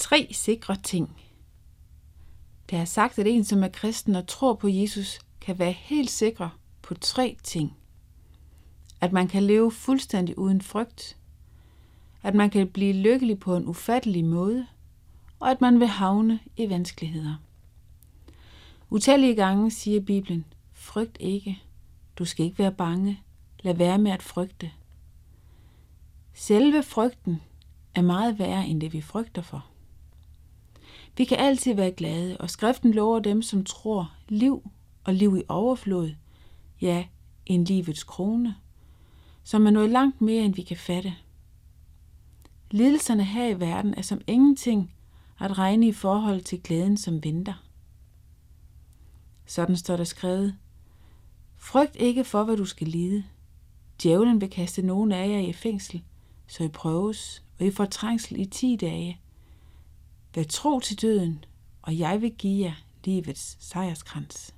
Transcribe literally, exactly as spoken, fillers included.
Tre sikre ting. Det er sagt, at en, som er kristen og tror på Jesus, kan være helt sikker på tre ting. At man kan leve fuldstændig uden frygt, at man kan blive lykkelig på en ufattelig måde, og at man vil havne i vanskeligheder. Utallige gange siger Bibelen, frygt ikke, du skal ikke være bange, lad være med at frygte. Selve frygten er meget værre end det, vi frygter for. Vi kan altid være glade, og skriften lover dem, som tror, liv og liv i overflod, ja, en livets krone, som er noget langt mere, end vi kan fatte. Lidelserne her i verden er som ingenting at regne i forhold til glæden, som venter. Sådan står der skrevet, frygt ikke for, hvad du skal lide. Djævlen vil kaste nogen af jer i fængsel, så I prøves, og I får trængsel i ti dage. Vær tro til døden, og jeg vil give jer livets sejrskrans.